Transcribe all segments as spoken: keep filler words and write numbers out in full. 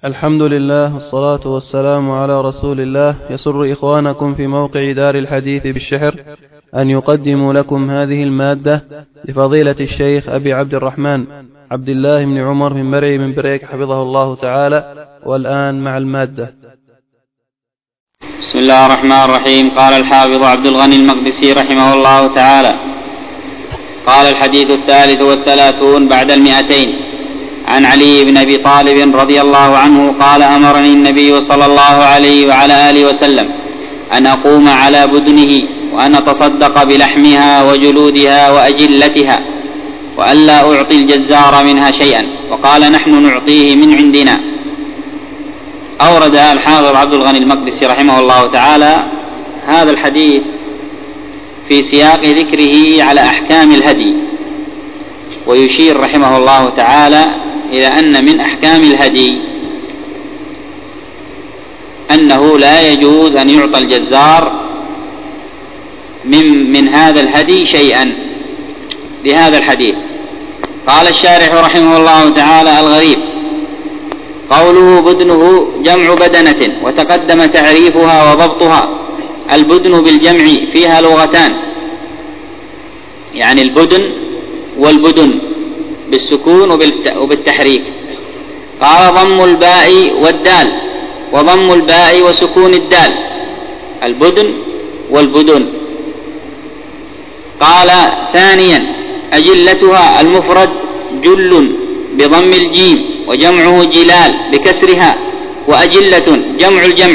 الحمد لله والصلاة والسلام على رسول الله. يسر إخوانكم في موقع دار الحديث بالشحر أن يقدموا لكم هذه المادة لفضيلة الشيخ أبي عبد الرحمن عبد الله بن عمر بن مرعي من بريك حفظه الله تعالى. والآن مع المادة. بسم الله الرحمن الرحيم. قال الحافظ عبد الغني المقدسي رحمه الله تعالى: قال الحديث الثالث والثلاثون بعد المئتين عن علي بن أبي طالب رضي الله عنه قال: أمرني النبي صلى الله عليه وعلى آله وسلم أن أقوم على بدنه وأن أتصدق بلحمها وجلودها وأجلتها وألا أعطي الجزار منها شيئا، وقال: نحن نعطيه من عندنا. أورد الحافظ عبد الغني المقدسي رحمه الله تعالى هذا الحديث في سياق ذكره على أحكام الهدي، ويشير رحمه الله تعالى إلى أن من أحكام الهدي أنه لا يجوز أن يعطى الجزار من, من هذا الهدي شيئا بهذا الحديث. قال الشارح رحمه الله تعالى: الغريب قوله بدنه جمع بدنة، وتقدم تعريفها وضبطها. البدن بالجمع فيها لغتان، يعني البدن والبدن بالسكون وبالتحريك. قال: ضم الباء والدال، وضم الباء وسكون الدال، البدن والبدن. قال: ثانيا أجلتها، المفرد جل بضم الجيم وجمعه جلال بكسرها، وأجلة جمع الجمع.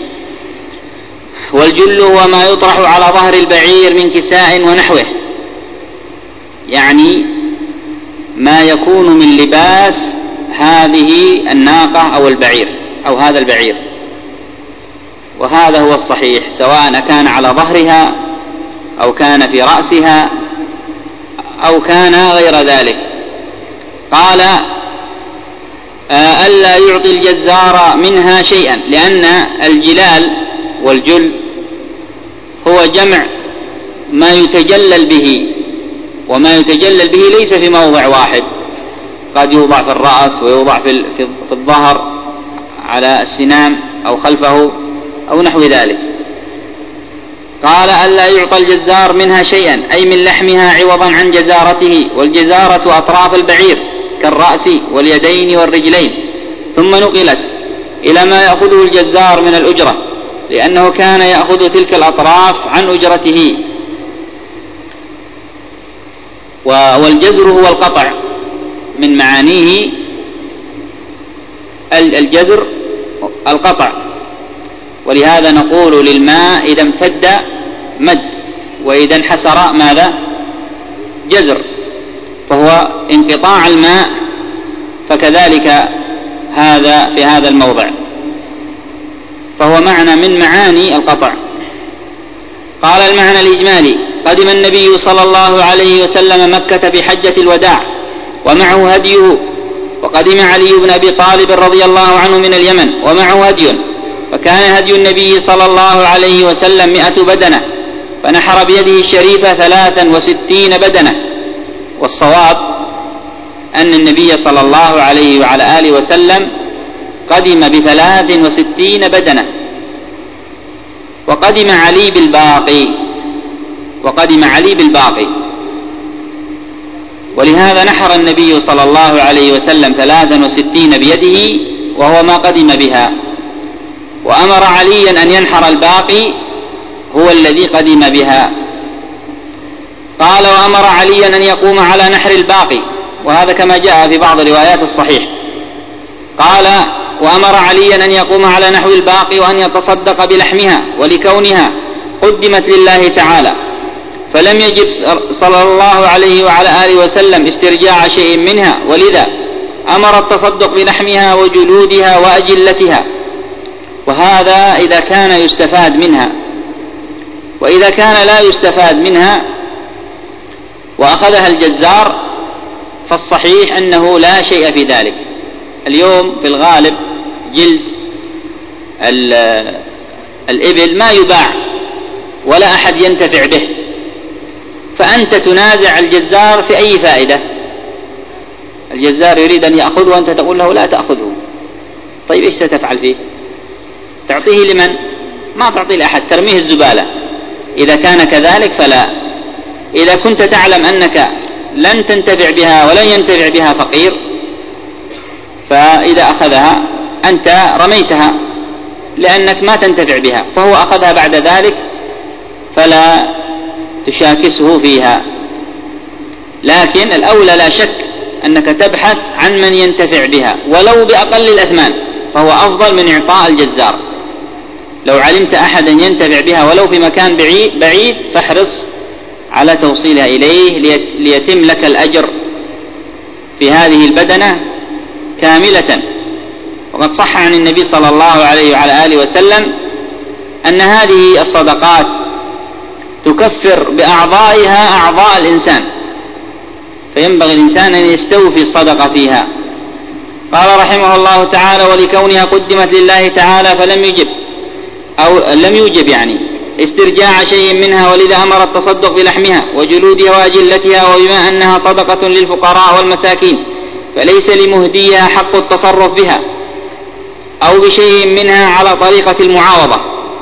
والجل هو ما يطرح على ظهر البعير من كساء ونحوه، يعني ما يكون من لباس هذه الناقة أو البعير أو هذا البعير، وهذا هو الصحيح، سواء كان على ظهرها أو كان في رأسها أو كان غير ذلك. قال: ألا يعطي الجزار منها شيئا، لأن الجلال والجل هو جمع ما يتجلل به، وما يتجلل به ليس في موضع واحد، قد يوضع في الرأس ويوضع في في الظهر على السنام أو خلفه أو نحو ذلك. قال: ألا يعطى الجزار منها شيئا، أي من لحمها عوضا عن جزارته، والجزارة أطراف البعير كالرأس واليدين والرجلين، ثم نقلت إلى ما يأخذه الجزار من الأجرة، لأنه كان يأخذ تلك الأطراف عن أجرته. والجزر هو القطع، من معانيه الجزر القطع، ولهذا نقول للماء إذا امتد مد، وإذا انحسر ماذا؟ جزر، فهو انقطاع الماء، فكذلك هذا في هذا الموضع، فهو معنى من معاني القطع. قال: المعنى الإجمالي: قدم النبي صلى الله عليه وسلم مكة بحجة الوداع ومعه هديه، وقدم علي بن أبي طالب رضي الله عنه من اليمن ومعه هدي، فكان هدي النبي صلى الله عليه وسلم مئة بدنة، فنحر بيده الشريفة ثلاثا وستين بدنة. والصواب أن النبي صلى الله عليه وعلى آله وسلم قدم بثلاث وستين بدنة، وقدم علي بالباقي وقدم علي بالباقي ولهذا نحر النبي صلى الله عليه وسلم ثلاثا وستين بيده وهو ما قدم بها، وأمر عليا أن ينحر الباقي هو الذي قدم بها. قال: وأمر عليا أن يقوم على نحر الباقي، وهذا كما جاء في بعض روايات الصحيح. قال: وأمر عليا أن يقوم على نحو الباقي وأن يتصدق بلحمها، ولكونها قدمت لله تعالى، فلم يجب صلى الله عليه وعلى آله وسلم استرجاع شيء منها، ولذا أمر التصدق بلحمها وجلودها وأجلتها. وهذا إذا كان يستفاد منها، وإذا كان لا يستفاد منها وأخذها الجزار فالصحيح أنه لا شيء في ذلك. اليوم في الغالب جلد الإبل ما يباع ولا أحد ينتفع به، فأنت تنازع الجزار في أي فائدة؟ الجزار يريد أن يأخذه وأنت تقول له لا تأخذه. طيب طيب إيش ستفعل فيه؟ تعطيه لمن؟ ما تعطيه لأحد، ترميه الزبالة. إذا كان كذلك فلا. إذا كنت تعلم أنك لن تنتفع بها ولن ينتفع بها فقير، فإذا أخذها أنت رميتها لأنك ما تنتفع بها، فهو أخذها بعد ذلك فلا تشاكسه فيها. لكن الأولى لا شك أنك تبحث عن من ينتفع بها ولو بأقل الأثمان، فهو أفضل من إعطاء الجزار. لو علمت أحدا ينتفع بها ولو في مكان بعيد فاحرص على توصيلها إليه ليتم لك الأجر في هذه البدنة كاملة. وقد صح عن النبي صلى الله عليه وعلى آله وسلم أن هذه الصدقات تكفر بأعضائها أعضاء الإنسان، فينبغي الإنسان أن يستوفي الصدقة فيها. قال رحمه الله تعالى: ولكونها قدمت لله تعالى فلم يجب أو لم يوجب يعني استرجاع شيء منها، ولذا أمر التصدق بلحمها وجلودها وأجلتها، وبما أنها صدقة للفقراء والمساكين فليس لمهديها حق التصرف بها أو بشيء منها على طريقة المعاوضة،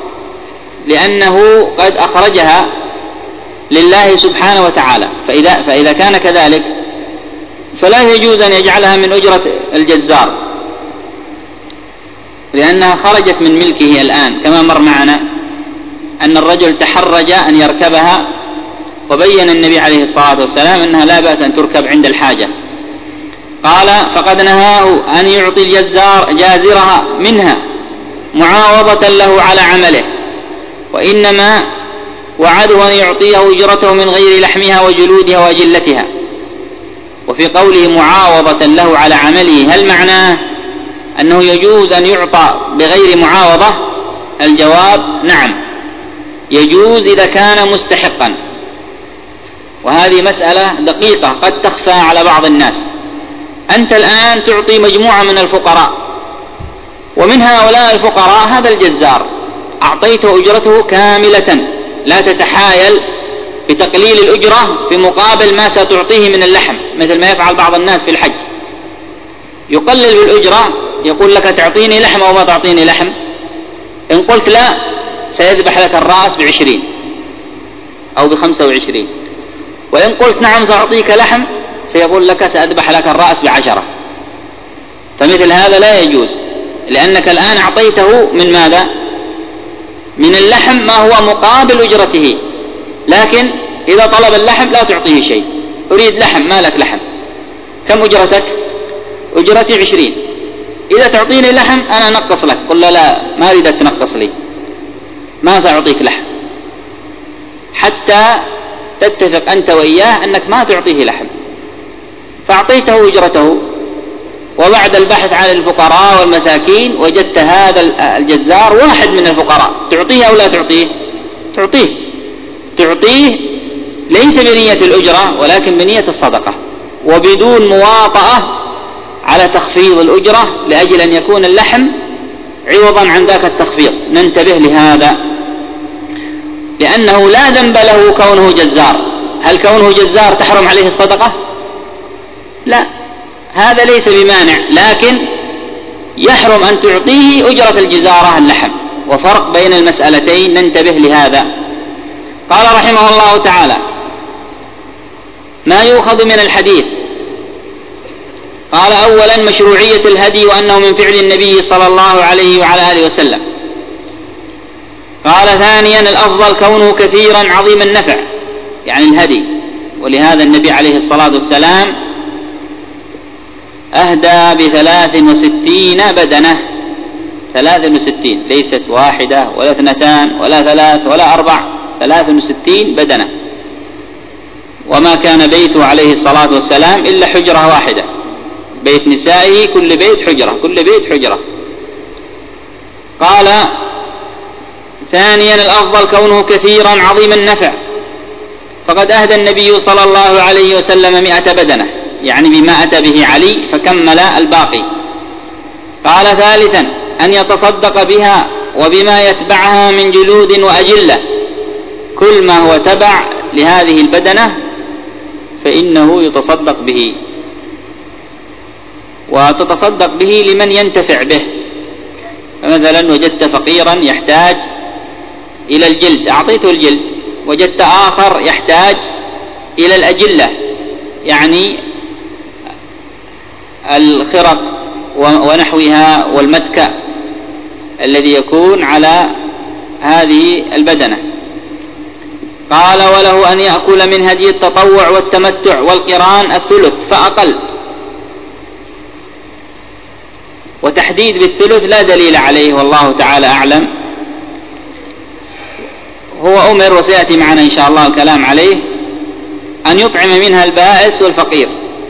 لأنه قد أخرجها لله سبحانه وتعالى. فإذا, فإذا كان كذلك فلا يجوز أن يجعلها من أجرة الجزار، لأنها خرجت من ملكه الآن، كما مر معنا أن الرجل تحرج أن يركبها، وبين النبي عليه الصلاة والسلام أنها لا بأس أن تركب عند الحاجة. قال: فقد نهاه أن يعطي الجزار جازرها منها معاوضة له على عمله، وإنما وعده أن يعطيه أجرته من غير لحمها وجلودها وأجلتها. وفي قوله معاوضة له على عمله، هل معناه أنه يجوز أن يعطى بغير معاوضة؟ الجواب: نعم، يجوز إذا كان مستحقا. وهذه مسألة دقيقة قد تخفى على بعض الناس. أنت الآن تعطي مجموعة من الفقراء، ومن هؤلاء الفقراء هذا الجزار أعطيته أجرته كاملة، لا تتحايل بتقليل الأجرة في مقابل ما ستعطيه من اللحم، مثل ما يفعل بعض الناس في الحج، يقلل بالأجرة، يقول لك تعطيني لحم أو ما تعطيني لحم. إن قلت لا سيذبح لك الرأس بعشرين أو بخمسة وعشرين، وإن قلت نعم سأعطيك لحم سيقول لك سأذبح لك الرأس بعشرة. فمثل هذا لا يجوز، لأنك الآن أعطيته من ماذا؟ من اللحم ما هو مقابل أجرته. لكن إذا طلب اللحم لا تعطيه شيء، أريد لحم، ما لك لحم، كم أجرتك؟ أجرتي عشرين، إذا تعطيني لحم أنا أنقص لك. قل لا لا ما أريد تنقص لي، ما سأعطيك لحم، حتى تتفق أنت وإياه أنك ما تعطيه لحم. فأعطيته أجرته، وبعد البحث عن الفقراء والمساكين وجدت هذا الجزار واحد من الفقراء، تعطيه أو لا تعطيه؟ تعطيه تعطيه ليس بنية الأجرة ولكن بنية الصدقة، وبدون مواطأة على تخفيض الأجرة، لأجل أن يكون اللحم عوضا عن ذاك التخفيض. ننتبه لهذا، لأنه لا ذنب له كونه جزار. هل كونه جزار تحرم عليه الصدقة؟ لا، هذا ليس بمانع، لكن يحرم أن تعطيه أجرة الجزارة اللحم، وفرق بين المسألتين، ننتبه لهذا. قال رحمه الله تعالى: ما يؤخذ من الحديث. قال: أولا مشروعية الهدي، وأنه من فعل النبي صلى الله عليه وعلى آله وسلم. قال: ثانيا الأفضل كونه كثيرا عظيم النفع، يعني الهدي، ولهذا النبي عليه الصلاة والسلام أهدى بثلاث وستين بدنة، ثلاث وستين، ليست واحدة ولا اثنتان ولا ثلاث ولا أربع، ثلاث وستين بدنة. وما كان بيته عليه الصلاة والسلام إلا حجرة واحدة، بيت نسائه كل بيت حجرة، كل بيت حجرة. قال: ثانيا الأفضل كونه كثيرا عظيم النفع، فقد أهدى النبي صلى الله عليه وسلم مئة بدنة، يعني بما أتى به علي فكمل الباقي. قال: ثالثا أن يتصدق بها وبما يتبعها من جلود وأجلة، كل ما هو تبع لهذه البدنة فإنه يتصدق به، وتتصدق به لمن ينتفع به، فمثلا وجدت فقيرا يحتاج إلى الجلد أعطيته الجلد، وجدت آخر يحتاج إلى الأجلة يعني الخرق ونحوها والمتكأ الذي يكون على هذه البدنة. قال وله أن يأكل من هدي التطوع والتمتع والقران الثلث فأقل. وتحديد بالثلث لا دليل عليه والله تعالى أعلم، هو أمر وسيأتي معنا إن شاء الله الكلام عليه أن يطعم منها البائس والفقير،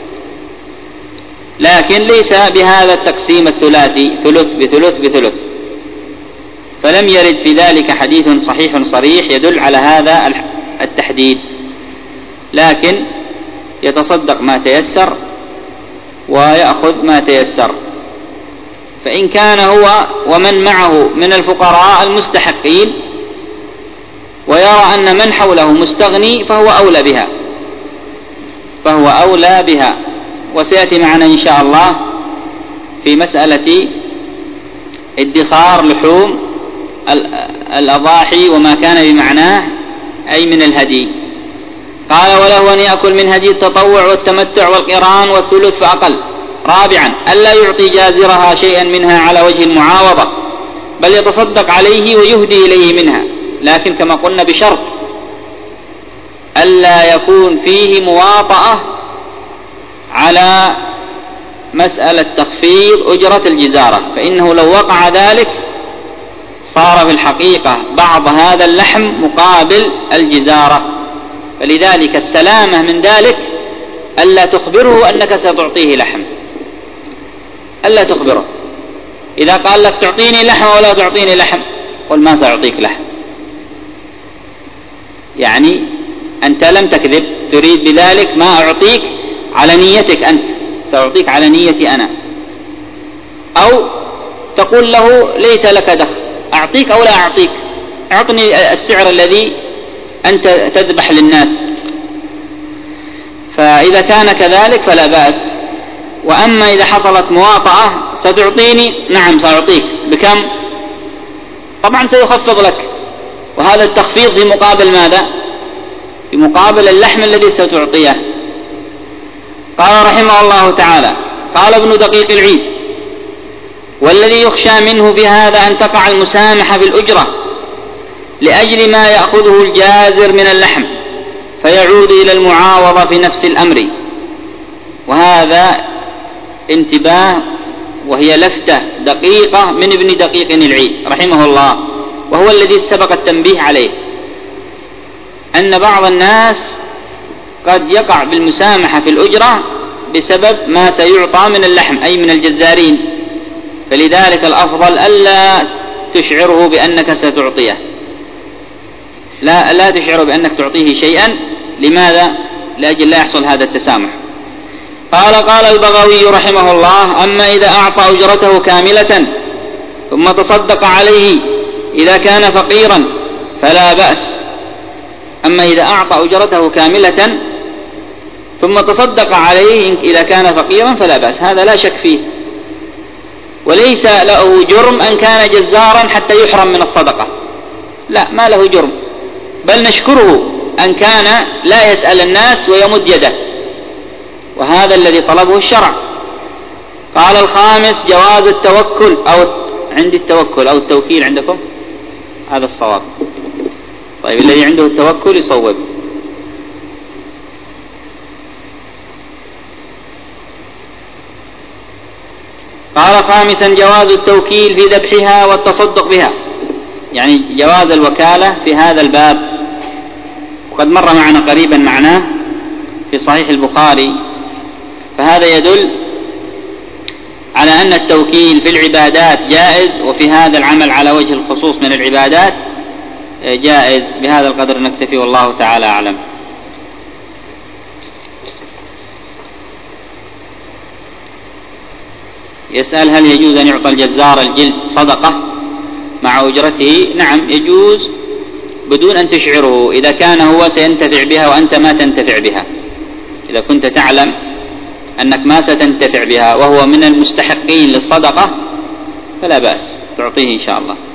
لكن ليس بهذا التقسيم الثلاثي ثلث بثلث بثلث، فلم يرد في ذلك حديث صحيح صريح يدل على هذا التحديد، لكن يتصدق ما تيسر ويأخذ ما تيسر. فإن كان هو ومن معه من الفقراء المستحقين ويرى أن من حوله مستغني فهو أولى بها فهو أولى بها وسيأتي معنا إن شاء الله في مسألة ادخار لحوم الأضاحي وما كان بمعناه أي من الهدي. قال وله أن يأكل من هدي التطوع والتمتع والقران والثلث فأقل. رابعا ألا يعطي جازرها شيئا منها على وجه المعاوضة، بل يتصدق عليه ويهدي إليه منها، لكن كما قلنا بشرط ألا يكون فيه مواطأة على مسألة تخفيض أجرة الجزارة، فإنه لو وقع ذلك صار في الحقيقة بعض هذا اللحم مقابل الجزارة، فلذلك السلامة من ذلك ألا تخبره أنك ستعطيه لحم، ألا تخبره. إذا قال لك تعطيني لحم ولا تعطيني لحم قل ما سأعطيك لحم، يعني أنت لم تكذب، تريد بذلك ما أعطيك على نيتك أنت، سأعطيك على نيتي أنا. أو تقول له ليس لك دخل، أعطيك أو لا أعطيك، أعطني السعر الذي أنت تذبح للناس. فإذا كان كذلك فلا بأس. وأما إذا حصلت مواطأة ستعطيني، نعم سأعطيك، بكم؟ طبعا سيخفض لك، وهذا التخفيض في مقابل ماذا؟ في مقابل اللحم الذي ستعطيه. قال رحمه الله تعالى قال ابن دقيق العيد والذي يخشى منه بهذا أن تقع المسامحة في الأجرة لأجل ما يأخذه الجازر من اللحم فيعود إلى المعاوضة في نفس الأمر. وهذا انتباه وهي لفتة دقيقة من ابن دقيق العيد رحمه الله، وهو الذي سبق التنبيه عليه، أن بعض الناس قد يقع بالمسامحة في الأجرة بسبب ما سيعطى من اللحم أي من الجزارين، فلذلك الأفضل ألا تشعره بأنك ستعطيه، لا لا تشعره بأنك تعطيه شيئا. لماذا؟ لأجل لا يحصل هذا التسامح. قال قال البغوي رحمه الله أما إذا أعطى أجرته كاملة ثم تصدق عليه إذا كان فقيرا فلا بأس. أما إذا أعطى أجرته كاملة ثم تصدق عليه إذا كان فقيرا فلا بأس، هذا لا شك فيه، وليس له جرم أن كان جزارا حتى يحرم من الصدقة، لا، ما له جرم، بل نشكره أن كان لا يسأل الناس ويمد يده، وهذا الذي طلبه الشرع. قال الخامس جواز التوكل أو عند التوكل أو التوكيل عندكم، هذا الصواب. طيب الذي عنده التوكل يصوب. قال خامسا جواز التوكيل في ذبحها والتصدق بها، يعني جواز الوكالة في هذا الباب، وقد مر معنا قريبا معناه في صحيح البخاري، فهذا يدل على أن التوكيل في العبادات جائز، وفي هذا العمل على وجه الخصوص من العبادات جائز. بهذا القدر نكتفي والله تعالى أعلم. يسأل هل يجوز أن يعطى الجزار الجلد صدقة مع أجرته؟ نعم يجوز بدون أن تشعره، إذا كان هو سينتفع بها وأنت ما تنتفع بها. إذا كنت تعلم أنك ما ستنتفع بها وهو من المستحقين للصدقة فلا بأس. تعطيه إن شاء الله.